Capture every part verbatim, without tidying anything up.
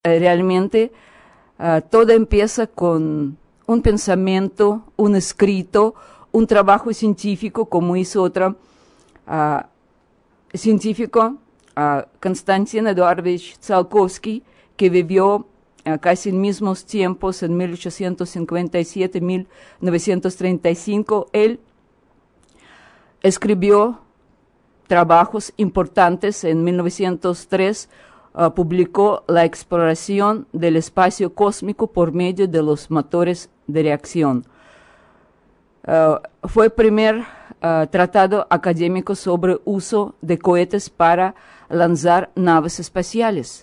eh, realmente uh, todo empieza con un pensamiento, un escrito, un trabajo científico, como hizo otro uh, científico, uh, Konstantin Eduardovich Tsiolkovsky, que vivió uh, casi en mismos tiempos, en mil ochocientos cincuenta y siete a mil novecientos treinta y cinco. Él escribió trabajos importantes. En mil novecientos tres uh, publicó La exploración del espacio cósmico por medio de los motores de reacción. Uh, fue el primer uh, tratado académico sobre uso de cohetes para lanzar naves espaciales,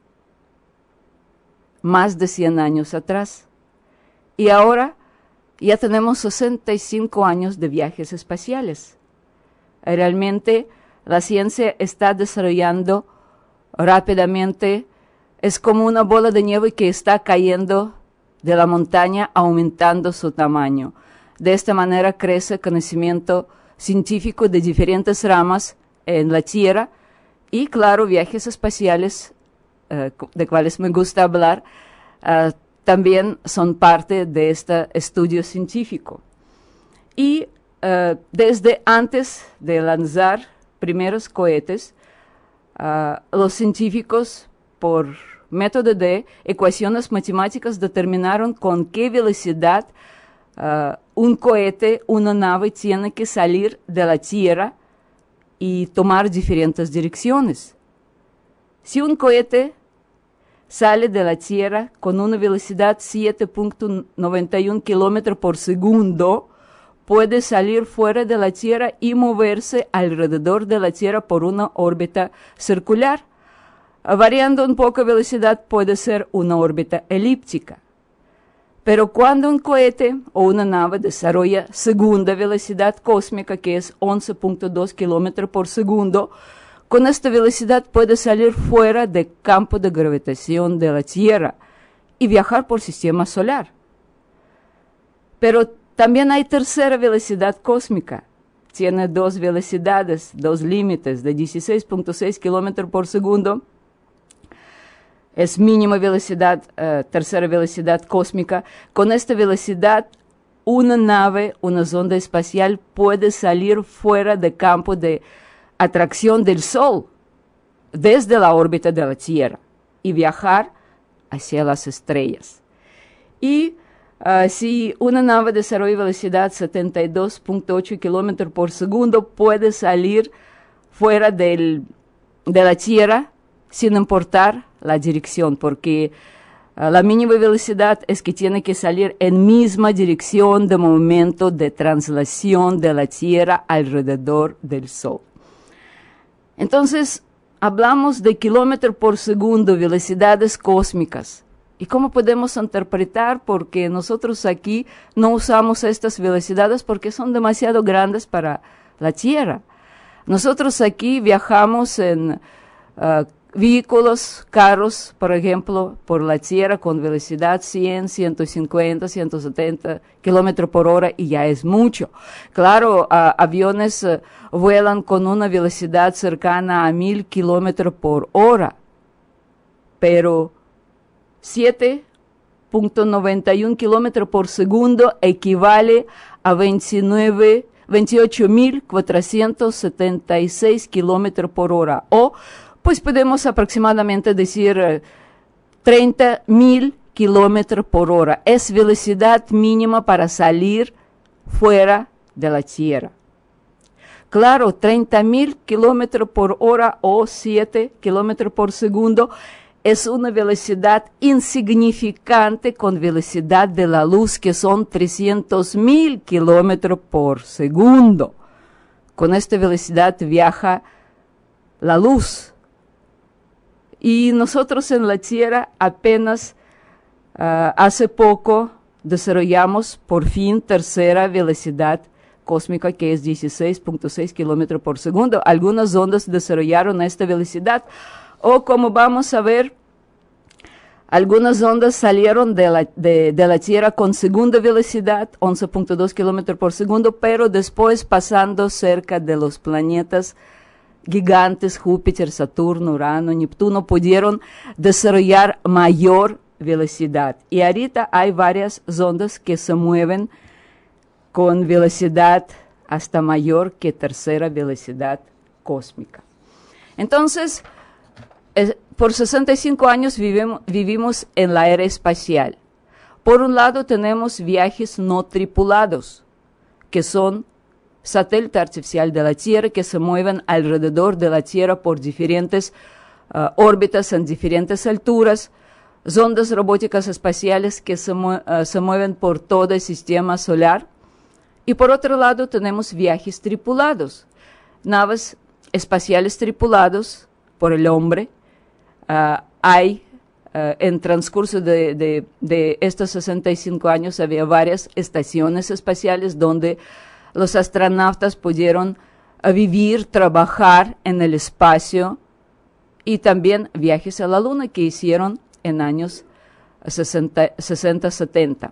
más de cien años atrás. Y ahora ya tenemos sesenta y cinco años de viajes espaciales. Realmente la ciencia está desarrollando rápidamente. Es como una bola de nieve que está cayendo de la montaña, aumentando su tamaño. De esta manera crece el conocimiento científico de diferentes ramas en la Tierra y, claro, viajes espaciales, eh, de cuales me gusta hablar, eh, también son parte de este estudio científico. Y Uh, desde antes de lanzar primeros cohetes, uh, los científicos, por método de ecuaciones matemáticas, determinaron con qué velocidad uh, un cohete, una nave, tiene que salir de la Tierra y tomar diferentes direcciones. Si un cohete sale de la Tierra con una velocidad siete punto noventa y uno kilómetros por segundo, puede salir fuera de la Tierra y moverse alrededor de la Tierra por una órbita circular. Variando un poco la velocidad, puede ser una órbita elíptica. Pero cuando un cohete o una nave desarrolla segunda velocidad cósmica, que es once punto dos kilómetros por segundo, con esta velocidad puede salir fuera del campo de gravitación de la Tierra y viajar por el sistema solar. Pero también hay tercera velocidad cósmica. Tiene dos velocidades, dos límites de dieciséis punto seis kilómetros por segundo. Es mínima velocidad, uh, tercera velocidad cósmica. Con esta velocidad, una nave, una sonda espacial puede salir fuera del campo de atracción del Sol, desde la órbita de la Tierra, y viajar hacia las estrellas. Y Uh, si una nave desarrolla velocidad setenta y dos punto ocho kilómetros por segundo, puede salir fuera del, de la Tierra sin importar la dirección, porque uh, la mínima velocidad es que tiene que salir en misma dirección de momento de translación de la Tierra alrededor del Sol. Entonces, hablamos de kilómetros por segundo, velocidades cósmicas. ¿Y cómo podemos interpretar? Porque nosotros aquí no usamos estas velocidades porque son demasiado grandes para la Tierra. Nosotros aquí viajamos en uh, vehículos, carros, por ejemplo, por la Tierra con velocidad cien, ciento cincuenta, ciento setenta kilómetros por hora y ya es mucho. Claro, uh, aviones uh, vuelan con una velocidad cercana a mil kilómetros por hora, pero siete punto noventa y uno kilómetros por segundo equivale a veintiocho mil cuatrocientos setenta y seis kilómetros por hora. O, pues podemos aproximadamente decir eh, treinta mil kilómetros por hora. Es velocidad mínima para salir fuera de la Tierra. Claro, treinta mil kilómetros por hora o siete kilómetros por segundo es una velocidad insignificante con velocidad de la luz, que son trescientos mil kilómetros por segundo. Con esta velocidad viaja la luz. Y nosotros en la Tierra apenas uh, hace poco desarrollamos por fin tercera velocidad cósmica, que es dieciséis punto seis kilómetros por segundo. Algunas ondas desarrollaron esta velocidad. O como vamos a ver, algunas ondas salieron de la, de, de la Tierra con segunda velocidad, once punto dos kilómetros por segundo, pero después pasando cerca de los planetas gigantes, Júpiter, Saturno, Urano, Neptuno, pudieron desarrollar mayor velocidad. Y ahorita hay varias sondas que se mueven con velocidad hasta mayor que tercera velocidad cósmica. Entonces, eh, por sesenta y cinco años vivimos, vivimos en la era espacial. Por un lado tenemos viajes no tripulados, que son satélites artificiales de la Tierra que se mueven alrededor de la Tierra por diferentes uh, órbitas en diferentes alturas, sondas robóticas espaciales que se, mu uh, se mueven por todo el sistema solar. Y por otro lado tenemos viajes tripulados, naves espaciales tripulados por el hombre. Uh, hay, uh, en transcurso de, de, de estos sesenta y cinco años, había varias estaciones espaciales donde los astronautas pudieron uh, vivir, trabajar en el espacio, y también viajes a la Luna que hicieron en años sesenta, sesenta, setenta.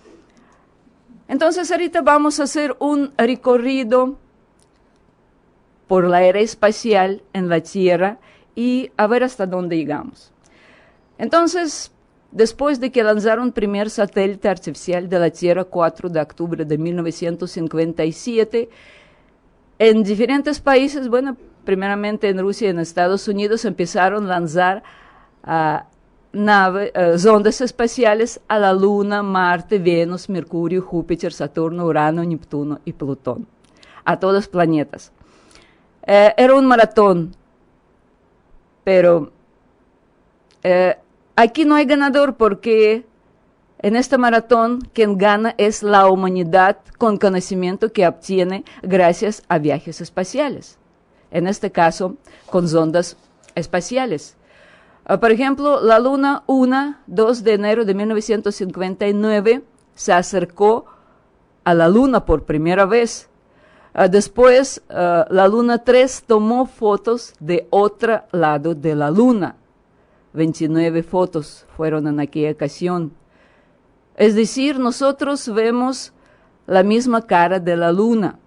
Entonces ahorita vamos a hacer un recorrido por la era espacial en la Tierra y a ver hasta dónde llegamos. Entonces, después de que lanzaron el primer satélite artificial de la Tierra, cuatro de octubre de mil novecientos cincuenta y siete, en diferentes países, bueno, primeramente en Rusia y en Estados Unidos, empezaron a lanzar uh, nave, uh, sondas espaciales a la Luna, Marte, Venus, Mercurio, Júpiter, Saturno, Urano, Neptuno y Plutón, a todos los planetas. Uh, era un maratón, pero uh, aquí no hay ganador porque en este maratón quien gana es la humanidad con conocimiento que obtiene gracias a viajes espaciales. En este caso, con sondas espaciales. Uh, por ejemplo, la Luna uno, dos de enero de mil novecientos cincuenta y nueve, se acercó a la Luna por primera vez. Uh, después, uh, la Luna tres tomó fotos de otro lado de la Luna. veintinueve fotos fueron en aquella ocasión. Es decir, nosotros vemos la misma cara de la Luna.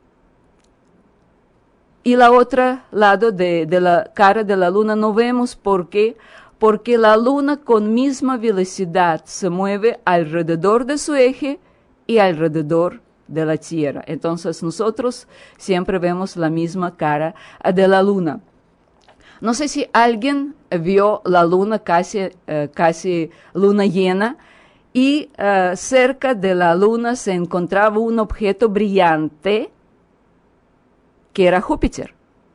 Y la otra lado de, de la cara de la Luna no vemos. ¿Por qué? Porque la Luna con misma velocidad se mueve alrededor de su eje y alrededor de la Tierra. Entonces nosotros siempre vemos la misma cara de la Luna. No sé si alguien vio la Luna casi, uh, casi luna llena y uh, cerca de la Luna se encontraba un objeto brillante que era Júpiter.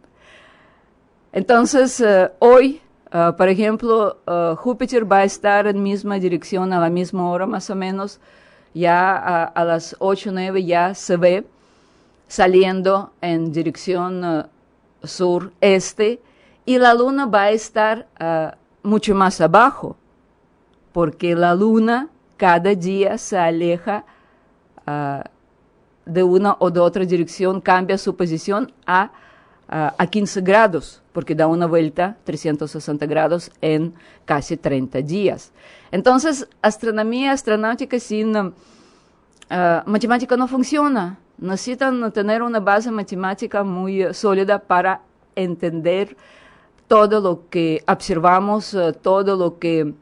Entonces, uh, hoy, uh, por ejemplo, uh, Júpiter va a estar en misma dirección a la misma hora, más o menos, ya a, a las ocho o nueve ya se ve saliendo en dirección uh, sur-este, y la Luna va a estar uh, mucho más abajo, porque la Luna cada día se aleja uh, de una o de otra dirección, cambia su posición a, uh, a quince grados, porque da una vuelta trescientos sesenta grados en casi treinta días. Entonces, astronomía, astronáutica sin uh, matemática no funciona. Necesitan tener una base matemática muy uh, sólida para entender todo lo que observamos, uh, todo lo que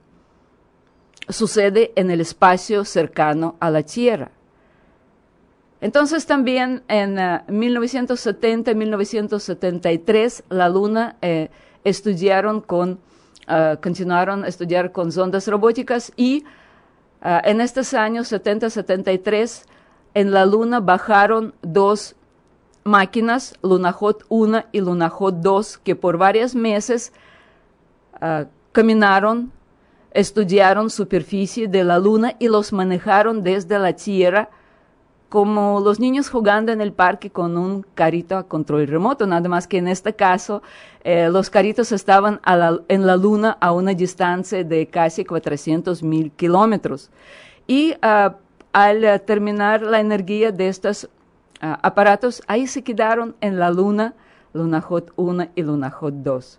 sucede en el espacio cercano a la Tierra. Entonces también en uh, mil novecientos setenta, mil novecientos setenta y tres, la Luna eh, estudiaron con, uh, continuaron a estudiar con sondas robóticas y uh, en estos años setenta, setenta y tres, en la Luna bajaron dos máquinas, Lunokhod uno y Lunokhod dos, que por varios meses uh, caminaron, estudiaron superficie de la Luna y los manejaron desde la Tierra como los niños jugando en el parque con un carrito a control remoto, nada más que en este caso eh, los carritos estaban a la, en la Luna a una distancia de casi cuatrocientos mil kilómetros. Y uh, al uh, terminar la energía de estos Uh, aparatos, ahí se quedaron en la Luna, Lunokhod uno y Lunokhod dos.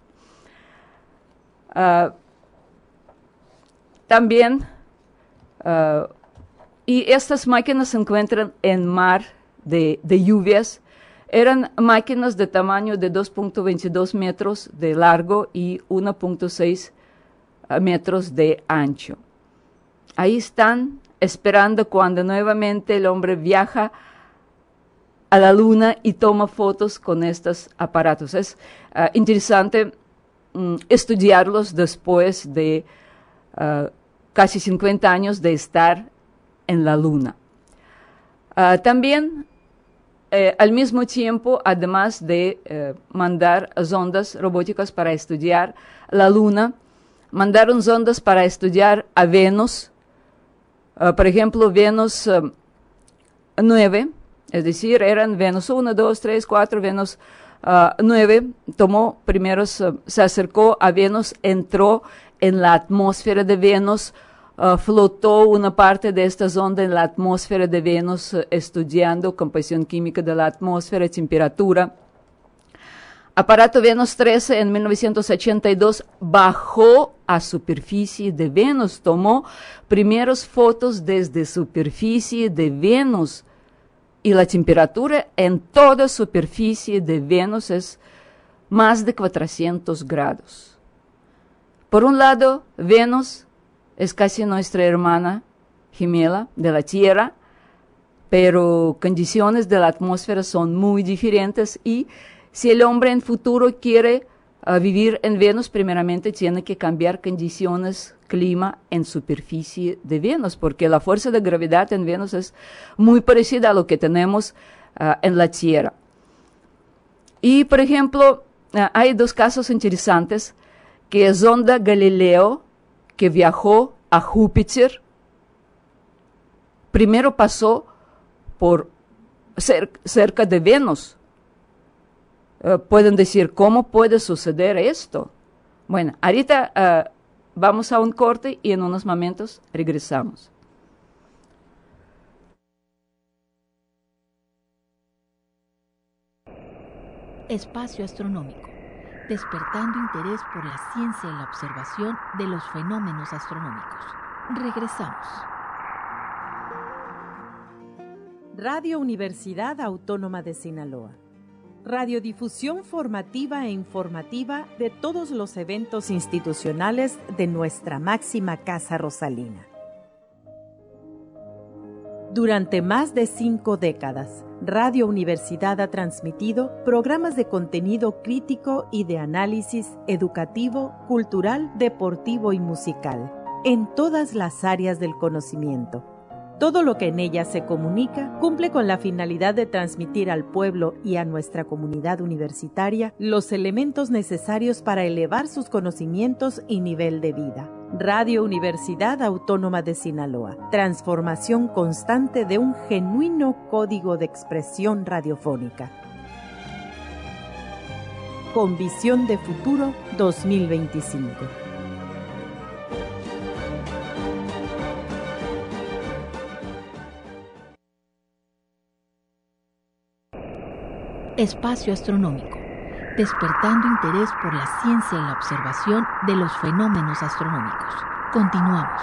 Uh, también, uh, y estas máquinas se encuentran en mar de, de lluvias, eran máquinas de tamaño de dos punto veintidós metros de largo y uno punto seis metros de ancho. Ahí están esperando cuando nuevamente el hombre viaja a la luna y toma fotos con estos aparatos. Es uh, interesante um, estudiarlos después de uh, casi cincuenta años de estar en la luna. Uh, también, eh, al mismo tiempo, además de eh, mandar sondas robóticas para estudiar la luna, mandaron sondas para estudiar a Venus. Uh, por ejemplo, Venus uh, nueve, es decir, eran Venus uno, dos, tres, cuatro, Venus uh, nueve, tomó primeros, uh, se acercó a Venus, entró en la atmósfera de Venus, uh, flotó una parte de esta sonda en la atmósfera de Venus, uh, estudiando composición química de la atmósfera, temperatura. Aparato Venus trece en mil novecientos ochenta y dos bajó a superficie de Venus, tomó primeros fotos desde superficie de Venus y la temperatura en toda superficie de Venus es más de cuatrocientos grados. Por un lado, Venus es casi nuestra hermana gemela de la Tierra, pero condiciones de la atmósfera son muy diferentes y si el hombre en futuro quiere uh, vivir en Venus, primeramente tiene que cambiar condiciones, clima en superficie de Venus, porque la fuerza de gravedad en Venus es muy parecida a lo que tenemos uh, en la Tierra. Y, por ejemplo, uh, hay dos casos interesantes, que es sonda Galileo, que viajó a Júpiter, primero pasó por cer cerca de Venus. Uh, pueden decir, ¿cómo puede suceder esto? Bueno, ahorita uh, vamos a un corte y en unos momentos regresamos. Espacio Astronómico, despertando interés por la ciencia y la observación de los fenómenos astronómicos. Regresamos. Radio Universidad Autónoma de Sinaloa. Radiodifusión formativa e informativa de todos los eventos institucionales de nuestra máxima Casa Rosalina. Durante más de cinco décadas, Radio Universidad ha transmitido programas de contenido crítico y de análisis educativo, cultural, deportivo y musical, en todas las áreas del conocimiento. Todo lo que en ella se comunica cumple con la finalidad de transmitir al pueblo y a nuestra comunidad universitaria los elementos necesarios para elevar sus conocimientos y nivel de vida. Radio Universidad Autónoma de Sinaloa. Transformación constante de un genuino código de expresión radiofónica. Con visión de futuro dos mil veinticinco. Espacio Astronómico, despertando interés por la ciencia y la observación de los fenómenos astronómicos. Continuamos.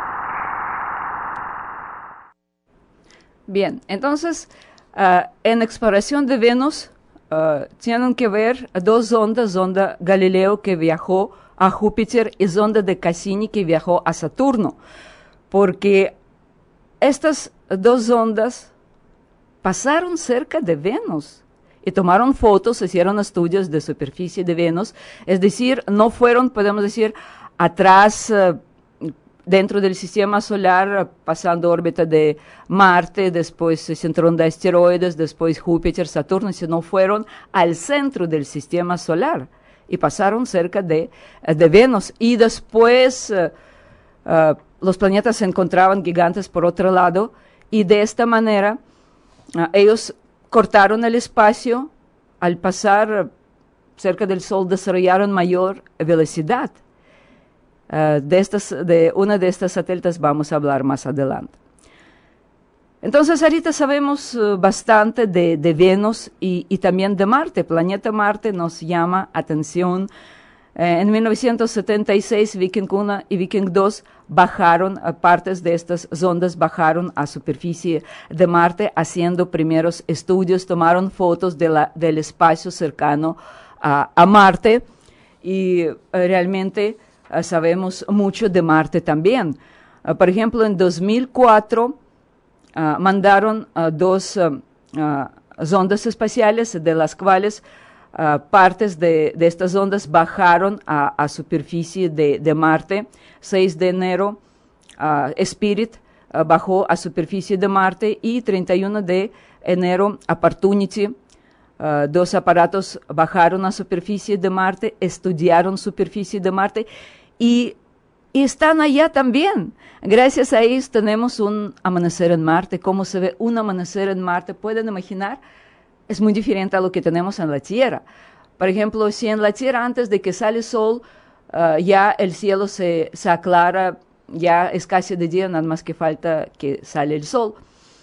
Bien, entonces, uh, en exploración de Venus, uh, tienen que ver dos sondas, sonda Galileo que viajó a Júpiter y sonda de Cassini que viajó a Saturno, porque estas dos sondas pasaron cerca de Venus y tomaron fotos, hicieron estudios de superficie de Venus, es decir, no fueron, podemos decir, atrás, uh, dentro del sistema solar, pasando órbita de Marte, después cinturón de asteroides, después Júpiter, Saturno, sino fueron al centro del sistema solar y pasaron cerca de, de Venus. Y después uh, uh, los planetas se encontraban gigantes por otro lado y de esta manera uh, ellos cortaron el espacio, al pasar cerca del Sol desarrollaron mayor velocidad. Uh, de, estas, de una de estas satélites vamos a hablar más adelante. Entonces ahorita sabemos uh, bastante de, de Venus y, y también de Marte. Planeta Marte nos llama atención Eh, en mil novecientos setenta y seis, Viking uno y Viking dos bajaron, uh, partes de estas sondas bajaron a superficie de Marte haciendo primeros estudios, tomaron fotos de la, del espacio cercano uh, a Marte y uh, realmente uh, sabemos mucho de Marte también. Uh, por ejemplo, en dos mil cuatro uh, mandaron uh, dos uh, uh, sondas espaciales, de las cuales Uh, partes de, de estas ondas bajaron a, a superficie de, de Marte. seis de enero, uh, Spirit uh, bajó a superficie de Marte y treinta y uno de enero, Opportunity. Uh, dos aparatos bajaron a superficie de Marte, estudiaron superficie de Marte y, y están allá también. Gracias a ellos tenemos un amanecer en Marte. ¿Cómo se ve un amanecer en Marte? ¿Pueden imaginar? Es muy diferente a lo que tenemos en la Tierra. Por ejemplo, si en la Tierra antes de que sale el sol, uh, ya el cielo se, se aclara, ya es casi de día, nada más que falta que sale el sol.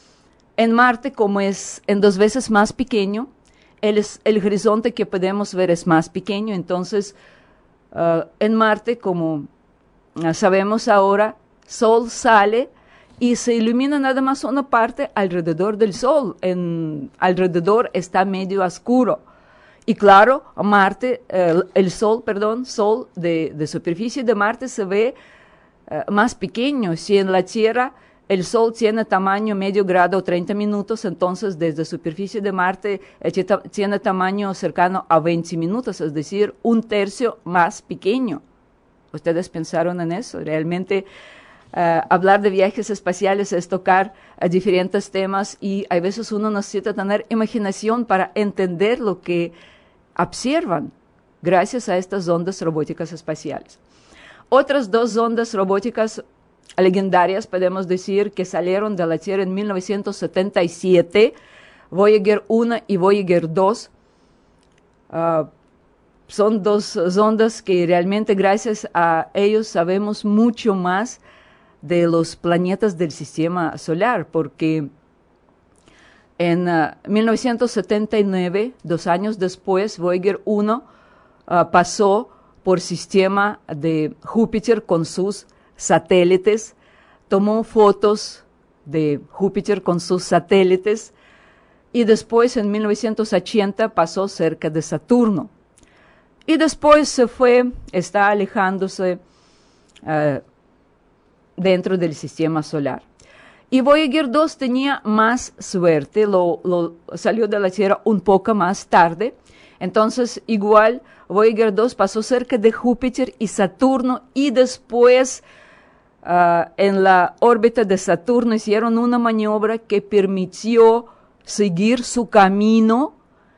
En Marte, como es en dos veces más pequeño, el, el horizonte que podemos ver es más pequeño, entonces uh, en Marte, como uh, sabemos ahora, sol sale y se ilumina nada más una parte alrededor del Sol. En, alrededor está medio oscuro. Y claro, Marte, eh, el Sol, perdón, Sol de, de superficie de Marte se ve eh, más pequeño. Si en la Tierra el Sol tiene tamaño medio grado o treinta minutos, entonces desde superficie de Marte eh, tiene tamaño cercano a veinte minutos, es decir, un tercio más pequeño. ¿Ustedes pensaron en eso? Realmente Uh, hablar de viajes espaciales es tocar uh, diferentes temas y a veces uno necesita tener imaginación para entender lo que observan gracias a estas ondas robóticas espaciales. Otras dos ondas robóticas legendarias, podemos decir, que salieron de la Tierra en mil novecientos setenta y siete, Voyager uno y Voyager dos, uh, son dos ondas que realmente gracias a ellos sabemos mucho más de los planetas del sistema solar, porque en uh, mil novecientos setenta y nueve, dos años después, Voyager uno uh, pasó por sistema de Júpiter con sus satélites, tomó fotos de Júpiter con sus satélites y después en mil novecientos ochenta pasó cerca de Saturno. Y después se fue, está alejándose uh, dentro del sistema solar. Y Voyager dos tenía más suerte, lo, lo, salió de la Tierra un poco más tarde, entonces igual Voyager dos pasó cerca de Júpiter y Saturno y después uh, en la órbita de Saturno hicieron una maniobra que permitió seguir su camino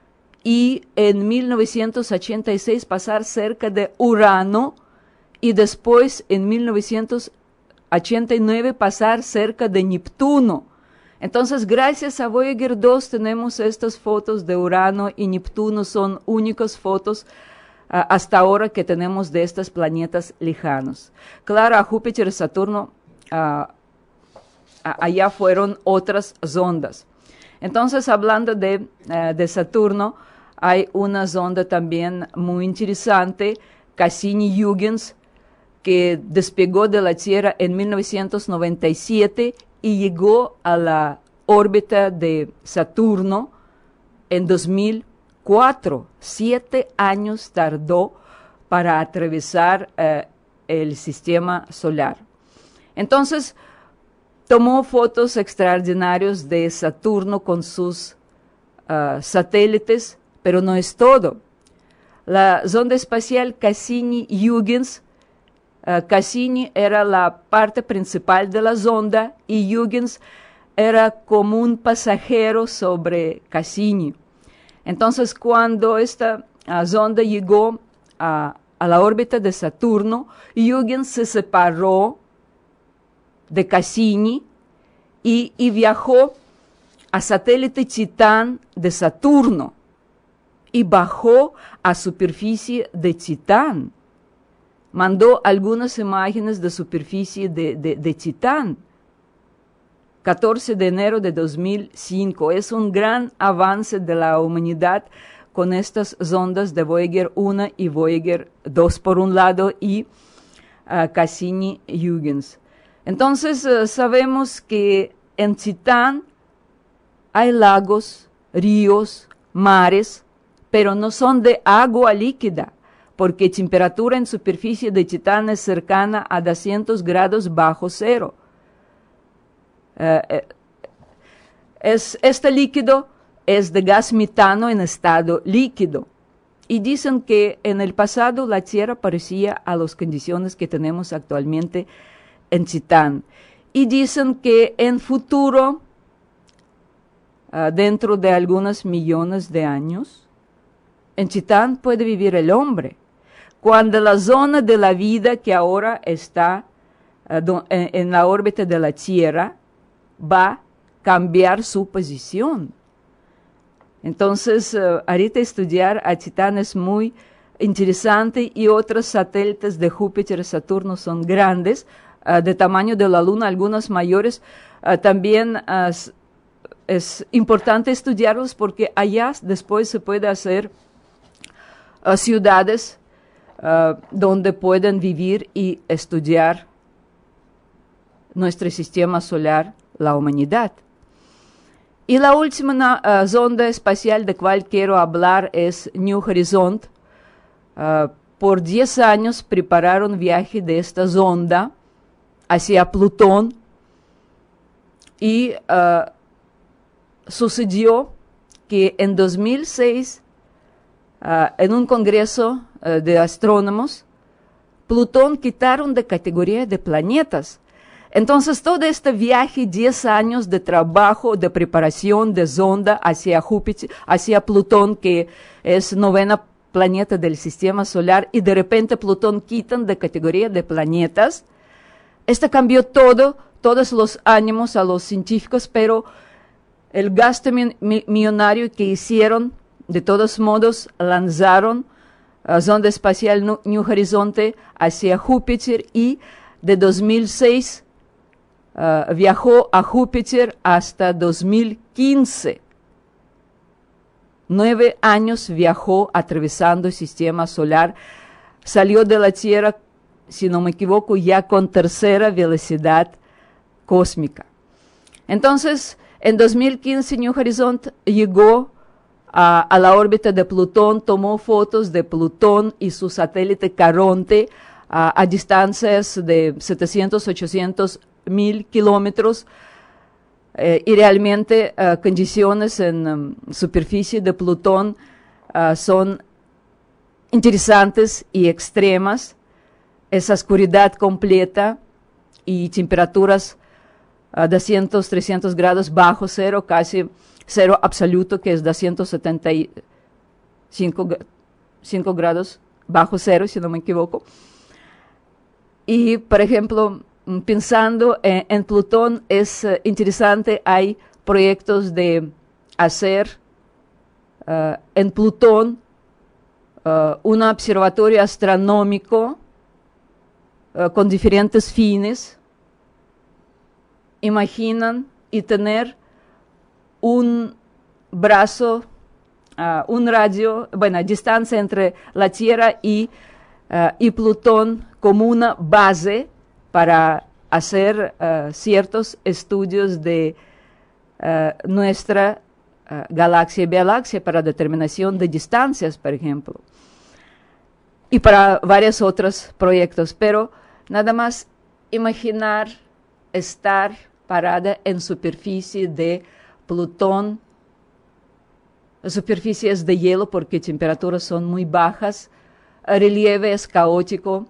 y en mil novecientos ochenta y seis pasar cerca de Urano y después en mil novecientos ochenta y nueve pasar cerca de Neptuno. Entonces, gracias a Voyager dos tenemos estas fotos de Urano y Neptuno, son únicas fotos uh, hasta ahora que tenemos de estos planetas lejanos. Claro, a Júpiter y Saturno, uh, allá fueron otras sondas. Entonces, hablando de, uh, de Saturno, hay una sonda también muy interesante, Cassini-Huygens, que despegó de la Tierra en mil novecientos noventa y siete y llegó a la órbita de Saturno en dos mil cuatro. Siete años tardó para atravesar uh, el sistema solar. Entonces, tomó fotos extraordinarias de Saturno con sus uh, satélites, pero no es todo. La sonda espacial Cassini-Huygens, Uh, Cassini era la parte principal de la sonda y Huygens era como un pasajero sobre Cassini. Entonces, cuando esta uh, sonda llegó a, a la órbita de Saturno, Huygens se separó de Cassini y, y viajó a satélite Titán de Saturno y bajó a superficie de Titán. Mandó algunas imágenes de superficie de, de, de Titán. catorce de enero de dos mil cinco. Es un gran avance de la humanidad con estas sondas de Voyager uno y Voyager dos por un lado y uh, Cassini-Huygens. Entonces uh, sabemos que en Titán hay lagos, ríos, mares, pero no son de agua líquida, porque temperatura en superficie de Titán es cercana a doscientos grados bajo cero. Uh, es, este líquido es de gas metano en estado líquido. Y dicen que en el pasado la Tierra parecía a las condiciones que tenemos actualmente en Titán. Y dicen que en futuro, uh, dentro de algunos millones de años, en Titán puede vivir el hombre. Cuando la zona de la vida que ahora está uh, do, en, en la órbita de la Tierra va a cambiar su posición. Entonces, uh, ahorita estudiar a Titán es muy interesante y otros satélites de Júpiter y Saturno son grandes, uh, de tamaño de la Luna, algunos mayores. Uh, también uh, es, es importante estudiarlos porque allá después se puede hacer uh, ciudades Uh, donde pueden vivir y estudiar nuestro sistema solar, la humanidad. Y la última uh, sonda espacial de cual quiero hablar es New Horizon. Uh, por diez años prepararon viaje de esta sonda hacia Plutón y uh, sucedió que en dos mil seis, uh, en un congreso de astrónomos, Plutón quitaron de categoría de planetas. Entonces, todo este viaje, diez años de trabajo, de preparación de sonda hacia Júpiter, hacia Plutón, que es novena planeta del sistema solar, y de repente Plutón quitan de categoría de planetas. Esto cambió todo, todos los ánimos a los científicos, pero el gasto mi- mi- millonario que hicieron, de todos modos, lanzaron Uh, sonda espacial New Horizon hacia Júpiter y de dos mil seis uh, viajó a Júpiter hasta dos mil quince. Nueve años viajó atravesando el sistema solar. Salió de la Tierra, si no me equivoco, ya con tercera velocidad cósmica. Entonces, en dos mil quince New Horizon llegó A, a la órbita de Plutón, tomó fotos de Plutón y su satélite Caronte a, a distancias de setecientos, ochocientos mil kilómetros eh, y realmente uh, condiciones en um, superficie de Plutón uh, son interesantes y extremas. Esa oscuridad completa y temperaturas uh, doscientos, trescientos grados bajo cero, casi cero absoluto, que es doscientos setenta y cinco grados bajo cero, si no me equivoco. Y, por ejemplo, pensando en, en Plutón, es uh, interesante, hay proyectos de hacer uh, en Plutón uh, un observatorio astronómico uh, con diferentes fines. Imaginan y tener un brazo, uh, un radio, bueno, distancia entre la Tierra y, uh, y Plutón como una base para hacer uh, ciertos estudios de uh, nuestra uh, galaxia y galaxia para determinación de distancias, por ejemplo, y para varios otros proyectos. Pero nada más imaginar estar parada en superficie de Plutón, superficies de hielo porque temperaturas son muy bajas, el relieve es caótico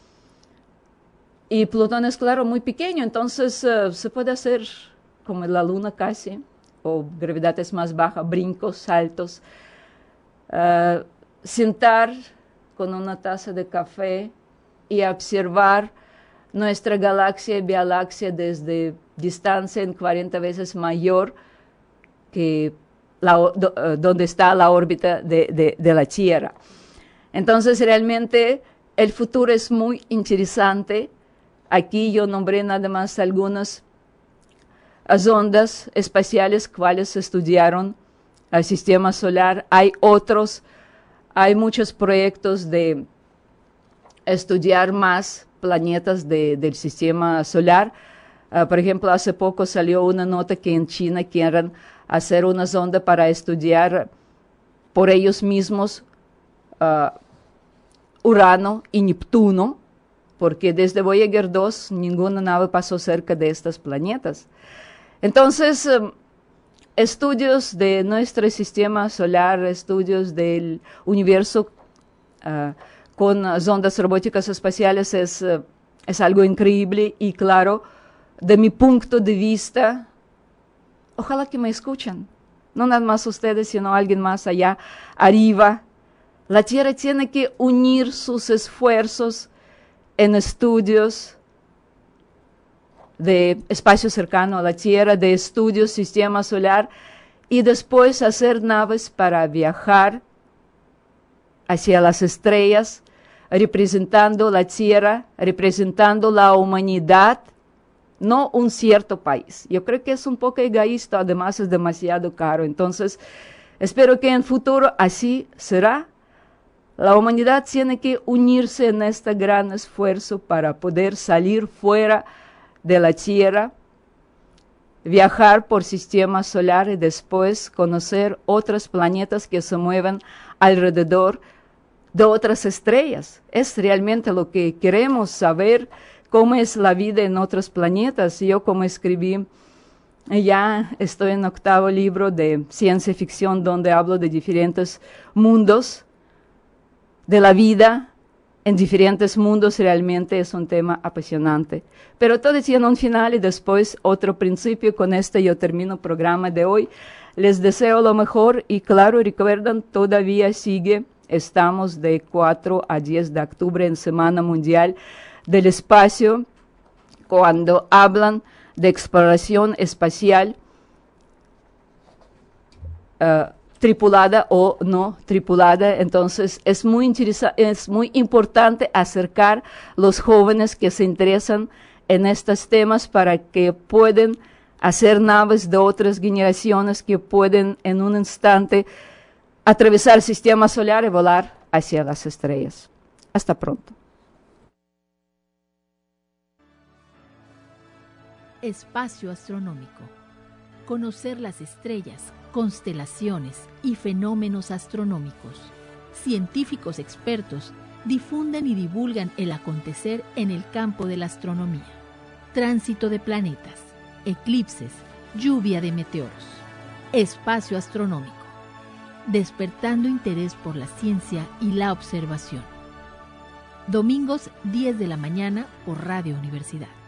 y Plutón es, claro, muy pequeño, entonces uh, se puede hacer como la Luna casi, o gravedad es más baja, brincos, saltos, uh, sentar con una taza de café y observar nuestra galaxia y galaxia desde distancia en cuarenta veces mayor que la, do, uh, donde está la órbita de, de, de la Tierra. Entonces, realmente, el futuro es muy interesante. Aquí yo nombré nada más algunas sondas espaciales cuales estudiaron al sistema solar. Hay otros, hay muchos proyectos de estudiar más planetas de, del sistema solar. Uh, por ejemplo, hace poco salió una nota que en China quieren hacer una sonda para estudiar por ellos mismos uh, Urano y Neptuno, porque desde Voyager dos ninguna nave pasó cerca de estos planetas. Entonces, um, estudios de nuestro sistema solar, estudios del universo uh, con uh, sondas robóticas espaciales es, uh, es algo increíble y claro, de mi punto de vista, ojalá que me escuchen, no nada más ustedes, sino alguien más allá arriba. La Tierra tiene que unir sus esfuerzos en estudios de espacio cercano a la Tierra, de estudios sistema solar, y después hacer naves para viajar hacia las estrellas, representando la Tierra, representando la humanidad, no un cierto país. Yo creo que es un poco egoísta, además es demasiado caro. Entonces, espero que en el futuro así será. La humanidad tiene que unirse en este gran esfuerzo para poder salir fuera de la Tierra, viajar por sistema solar y después conocer otros planetas que se mueven alrededor de otras estrellas. Es realmente lo que queremos saber, cómo es la vida en otros planetas. Yo, como escribí, ya estoy en octavo libro de ciencia ficción donde hablo de diferentes mundos de la vida en diferentes mundos. Realmente es un tema apasionante. Pero todo tiene un final y después otro principio. Con este yo termino el programa de hoy. Les deseo lo mejor y claro, recuerden, todavía sigue, estamos de cuatro a diez de octubre en Semana Mundial del Espacio, cuando hablan de exploración espacial uh, tripulada o no tripulada. Entonces es muy interesa- es muy importante acercar los jóvenes que se interesan en estos temas para que puedan hacer naves de otras generaciones que pueden en un instante atravesar el sistema solar y volar hacia las estrellas. Hasta pronto. Espacio astronómico. Conocer las estrellas, constelaciones y fenómenos astronómicos. Científicos expertos difunden y divulgan el acontecer en el campo de la astronomía. Tránsito de planetas, eclipses, lluvia de meteoros. Espacio astronómico. Despertando interés por la ciencia y la observación. Domingos diez de la mañana por Radio Universidad.